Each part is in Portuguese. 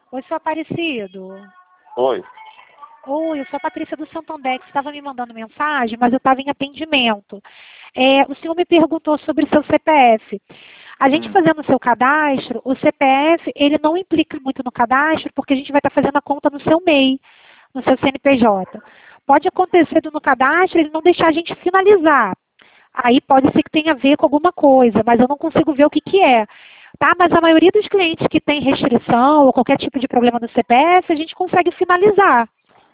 Oi, seu Aparecido. Oi. Oi, eu sou a Patrícia do Santander, que estava me mandando mensagem, mas eu estava em atendimento. O senhor me perguntou sobre o seu CPF. A gente Hum. fazendo o seu cadastro, o CPF, ele não implica muito no cadastro, porque a gente vai estar fazendo a conta no seu MEI, no seu CNPJ. Pode acontecer no cadastro, ele não deixar a gente finalizar. Aí pode ser que tenha a ver com alguma coisa, mas eu não consigo ver o que que é. Tá? Mas a maioria dos clientes que tem restrição ou qualquer tipo de problema no CPF, a gente consegue finalizar.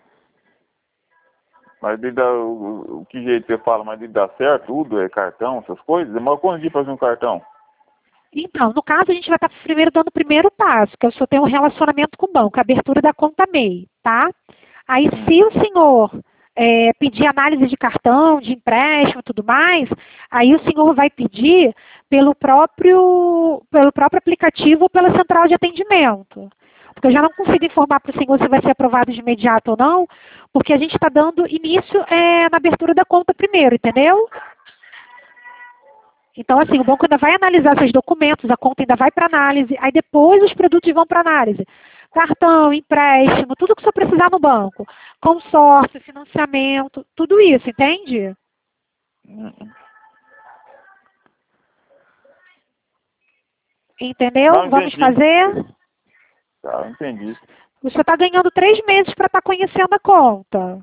Mas de dar, o que jeito você fala, mas de dar certo tudo, é cartão, essas coisas? Demora quanto dia fazer um cartão? Então, no caso, a gente vai estar primeiro dando o primeiro passo, que eu só tenho um relacionamento com o banco, a abertura da conta MEI, tá? Aí, se o senhor pedir análise de cartão, de empréstimo e tudo mais, aí o senhor vai pedir pelo próprio aplicativo ou pela central de atendimento. Porque eu já não consigo informar para o senhor se vai ser aprovado de imediato ou não, porque a gente está dando início na abertura da conta primeiro, entendeu? Então, assim, o banco ainda vai analisar seus documentos, a conta ainda vai para análise, aí depois os produtos vão para análise. Cartão, empréstimo, tudo que o senhor precisar no banco. Consórcio, financiamento, tudo isso, entende? Hum. Entendeu? Não, Vamos entendi. fazer? Tá, entendi. O senhor está ganhando 3 meses para estar conhecendo a conta.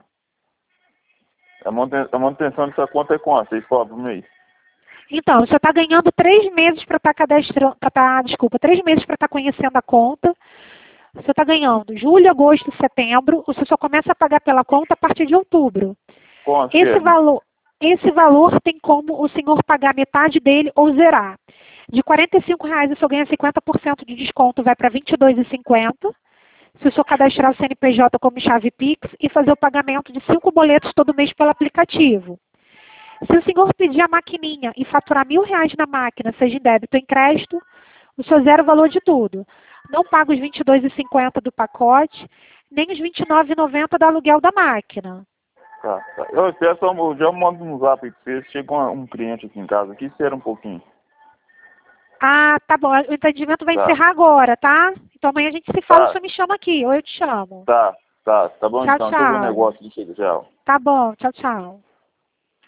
A manutenção dessa conta é quanto? Vocês cobram por mês? Então, o senhor está ganhando 3 meses para estar cadastrando, 3 meses para estar conhecendo a conta. O senhor está ganhando julho, agosto, setembro. O senhor só começa a pagar pela conta a partir de outubro. Quanto que Esse é? valor, esse valor tem como o senhor pagar metade dele ou zerar. De R$ 45 o senhor ganha 50% de desconto, vai para R$ 22,50. Se o senhor cadastrar o CNPJ como chave Pix e fazer o pagamento de 5 boletos todo mês pelo aplicativo. Se o senhor pedir a maquininha e faturar R$ 1.000 na máquina, seja em débito ou em crédito, o senhor zera o valor de tudo. Não paga os R$ 22,50 do pacote, nem os R$ 29,90 do aluguel da máquina. Tá, tá. Eu espero só, eu já mando no zap pra vocês. Chega um cliente aqui em casa aqui, espera um pouquinho. Ah, tá bom. O entendimento vai Tá, encerrar agora, tá? Então amanhã a gente se fala, o tá, senhor me chama aqui, ou eu te chamo. tá, tá, tá bom Tchau, então. Deixa eu ver o tchau. negócio aqui, chega, tchau. Tá bom, tchau, tchau.